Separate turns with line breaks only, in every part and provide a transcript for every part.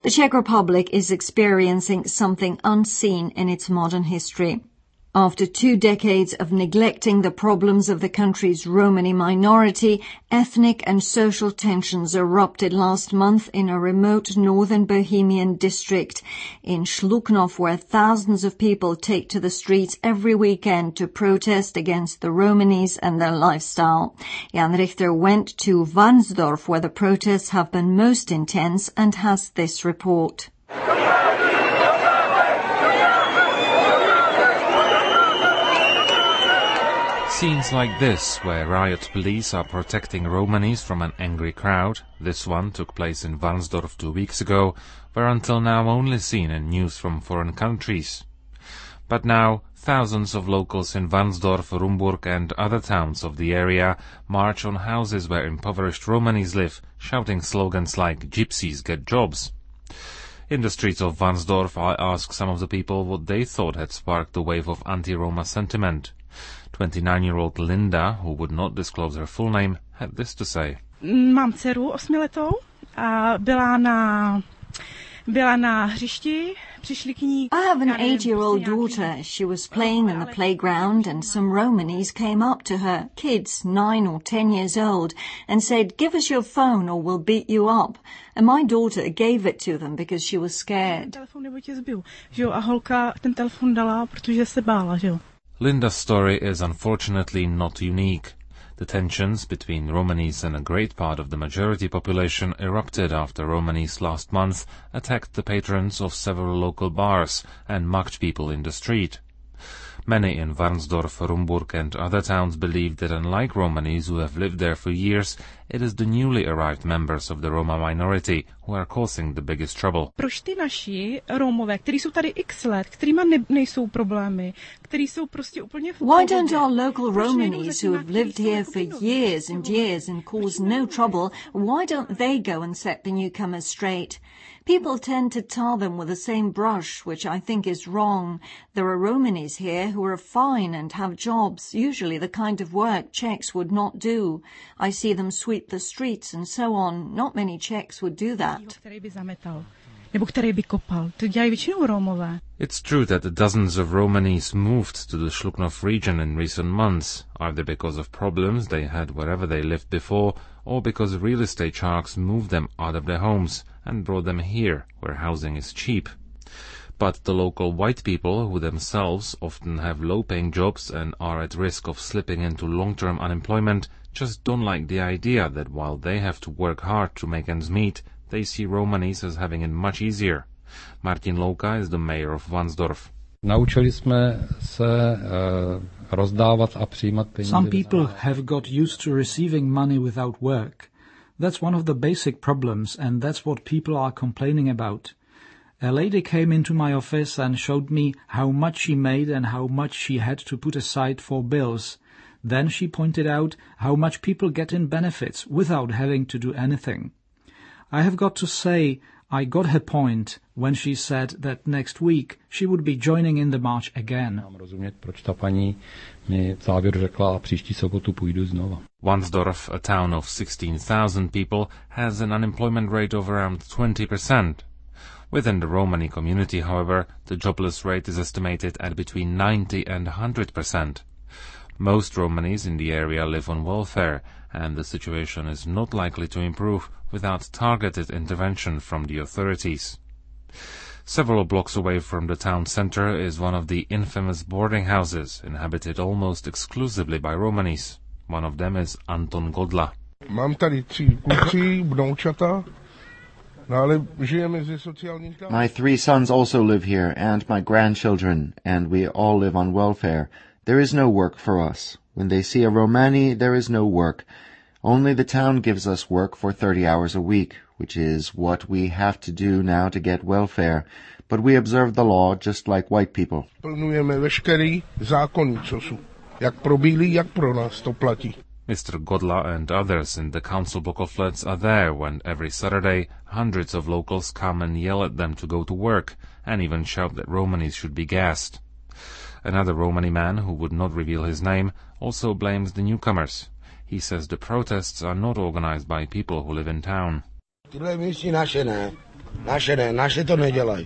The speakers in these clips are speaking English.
The Czech Republic is experiencing something unseen in its modern history. After 2 decades of neglecting the problems of the country's Romani minority, ethnic and social tensions erupted last month in a remote northern Bohemian district in Shluknov, where thousands of people take to the streets every weekend to protest against the Romanis and their lifestyle. Jan Richter went to Varnsdorf, where the protests have been most intense, and has this report.
Scenes like this, where riot police are protecting Romanis from an angry crowd, this one took place in Varnsdorf 2 weeks ago, were until now only seen in news from foreign countries. But now, thousands of locals in Varnsdorf, Rumburg and other towns of the area march on houses where impoverished Romanis live, shouting slogans like "Gypsies get jobs." In the streets of Varnsdorf, I asked some of the people what they thought had sparked the wave of anti-Roma sentiment. 29-year-old Linda, who would not disclose her full name, had this to say.
Mám dceru 8letou a byla na hřišti.
I have an 8-year-old daughter. She was playing in the playground and some Romanis came up to her, kids 9 or 10 years old, and said, "Give us your phone or we'll beat you up." And my daughter gave it to them because she was scared.
Linda's story is unfortunately not unique. The tensions between Romanis and a great part of the majority population erupted after Romanis last month attacked the patrons of several local bars and mocked people in the street. Many in Varnsdorf, Rumburg and other towns believe that unlike Romanis who have lived there for years, it is the newly arrived members of the Roma minority who are causing the biggest trouble.
Proč ty naši Romové, kteří jsou tady x let, kterýma nejsou problémy, kteří jsou prostě úplně v pohodě?
Why don't our local Romanis who have lived here for years and cause no trouble, why don't they go and set the newcomers straight? People tend to tar them with the same brush, which I think is wrong. There are Romanis here who are fine and have jobs, usually the kind of work Czechs would not do. I see them sweep the streets and so on. Not many Czechs would do that.
It's true that the dozens of Romanis moved to the Shluknov region in recent months, either because of problems they had wherever they lived before, or because real estate sharks moved them out of their homes and brought them here, where housing is cheap. But the local white people, who themselves often have low-paying jobs and are at risk of slipping into long-term unemployment, just don't like the idea that while they have to work hard to make ends meet, they see Romanis as having it much easier. Martin Louka is the mayor of Varnsdorf.
Some people have got used to receiving money without work. That's one of the basic problems, and that's what people are complaining about. A lady came into my office and showed me how much she made and how much she had to put aside for bills. Then she pointed out how much people get in benefits without having to do anything. I have got to say, I got her point when she said that next week she would be joining in the march again.
Varnsdorf, a town of 16,000 people, has an unemployment rate of around 20%. Within the Romani community, however, the jobless rate is estimated at between 90 and 100%. Most Romanis in the area live on welfare, and the situation is not likely to improve without targeted intervention from the authorities. Several blocks away from the town center is one of the infamous boarding houses, inhabited almost exclusively by Romanis. One of them is Anton Godla.
Mám tady 3 kluci, vnoučata.
My 3 sons also live here, and my grandchildren, and we all live on welfare. There is no work for us. When they see a Romani, there is no work. Only the town gives us work for 30 hours a week, which is what we have to do now to get welfare. But we observe the law just like white people.
Plnujeme veškerý zákony, co jsou. Jak pro bílí, jak pro nás to platí.
Mr. Godla and others in the council block of flats are there when every Saturday hundreds of locals come and yell at them to go to work and even shout that Romanis should be gassed. Another Romani man, who would not reveal his name, also blames the newcomers. He says the protests are not organized by people who live in town.
Naše to nedělají.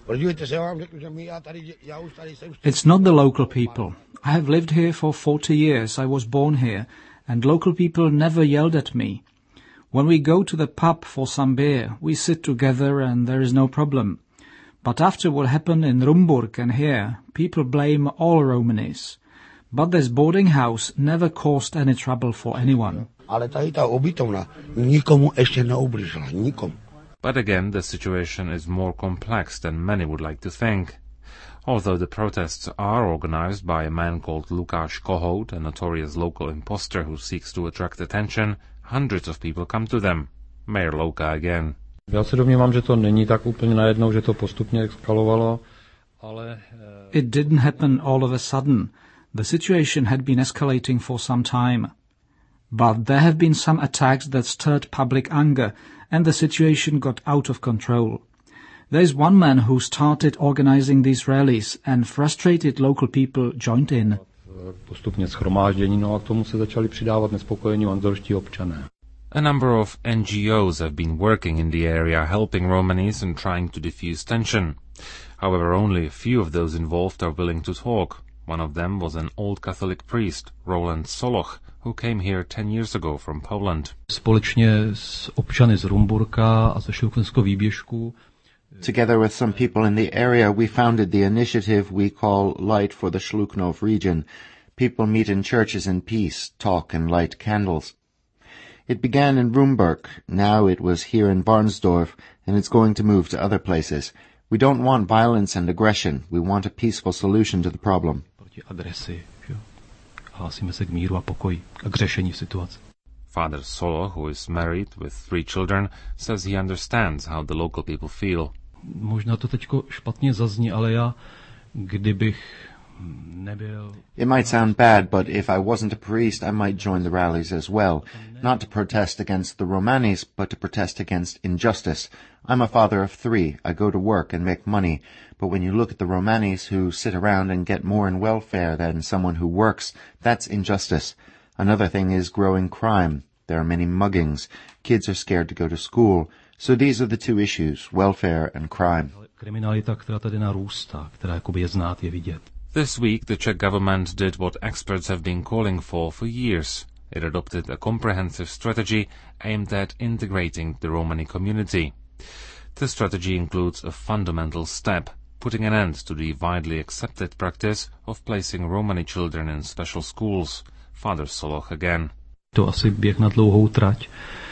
It's not the local people. I have lived here for 40 years. I was born here, and local people never yelled at me. When we go to the pub for some beer, we sit together and there is no problem. But after what happened in Rumburg and here, people blame all Romanis. But this boarding house never caused any trouble for anyone.
Ale tady ta ubytovna nikomu ještě neublížila, nikomu.
But again, the situation is more complex than many would like to think. Although the protests are organized by a man called Lukáš Kohout, a notorious local imposter who seeks to attract attention, hundreds of people come to them. Mayor Louka again.
Já se domnívám, že to není tak úplně najednou, že to postupně eskalovalo, ale...
It didn't happen all of a sudden. The situation had been escalating for some time. But there have been some attacks that stirred public anger, and the situation got out of control. There is one man who started organizing these rallies, and frustrated local people joined in.
Postupně shromáždění, no a k tomu se začali přidávat nespokojení vanzdorští občané.
A number of NGOs have been working in the area, helping Romanis and trying to diffuse tension. However, only a few of those involved are willing to talk. One of them was an old Catholic priest, Roland Soloch, who came here 10 years ago from Poland.
Společně s občany z Rumburka a ze Šlukvenského výběžku.
Together with some people in the area, we founded the initiative we call Light for the Shluknov region. People meet in churches in peace, talk and light candles. It began in Rumburg, now it was here in Varnsdorf, and it's going to move to other places. We don't want violence and aggression, we want a peaceful solution to the problem.
Proti agresi, jo. Hlásíme se k míru a pokoji, k řešení situace.
Father Solo, who is married with 3 children, says he understands how the local people feel.
Možná to teďko špatně zazní, ale já, kdybych nebyl...
It might sound bad, but if I wasn't a priest, I might join the rallies as well. Not to protest against the Romanis, but to protest against injustice. I'm a father of 3. I go to work and make money. But when you look at the Romanis who sit around and get more in welfare than someone who works, that's injustice. Another thing is growing crime. There are many muggings. Kids are scared to go to school. So these are the 2 issues, welfare and crime.
Kriminalita, která tady narůstá, která jakoby je znát, je vidět.
This week, the Czech government did what experts have been calling for years. It adopted a comprehensive strategy aimed at integrating the Romani community. The strategy includes a fundamental step, putting an end to the widely accepted practice of placing Romani children in special schools. Father Soloch again.
To asi běh na dlouhou trať,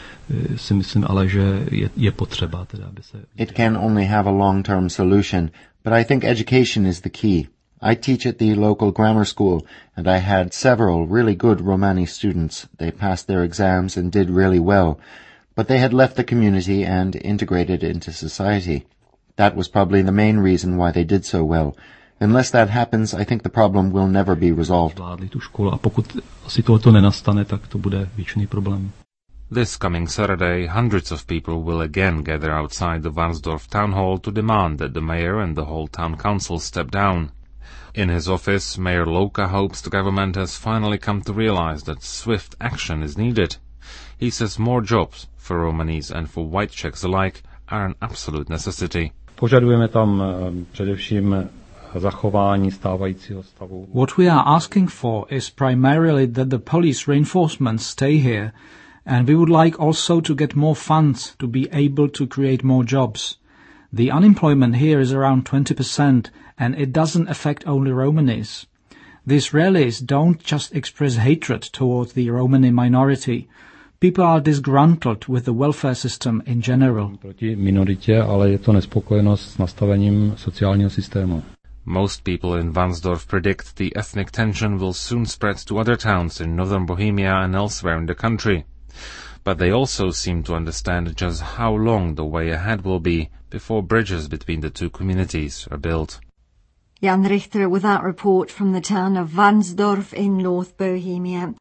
si myslím, ale že je potřeba, teda, aby se...
It can only have a long-term solution, but I think education is the key. I teach at the local grammar school, and I had several really good Romani students. They passed their exams and did really well, but they had left the community and integrated into society. That was probably the main reason why they did so well. Unless that happens, I think the problem will never be resolved.
Zvládli tu školu a pokud asi tohleto nenastane, tak to bude věčný problém.
This coming Saturday, hundreds of people will again gather outside the Varnsdorf town hall to demand that the mayor and the whole town council step down. In his office, Mayor Louka hopes the government has finally come to realize that swift action is needed. He says more jobs for Romanis and for white Czechs alike are an absolute necessity.
Požadujeme tam především zachování stávajícího stavu.
What we are asking for is primarily that the police reinforcements stay here, and we would like also to get more funds to be able to create more jobs. The unemployment here is around 20%, and it doesn't affect only Romanis. These rallies don't just express hatred towards the Romani minority. People are disgruntled with the welfare system in general.
Proti minoritě, ale je to nespokojenost s nastavením sociálního systému.
Most people in Varnsdorf predict the ethnic tension will soon spread to other towns in northern Bohemia and elsewhere in the country. But they also seem to understand just how long the way ahead will be before bridges between the 2 communities are built.
Jan Richter with that report from the town of Varnsdorf in North Bohemia.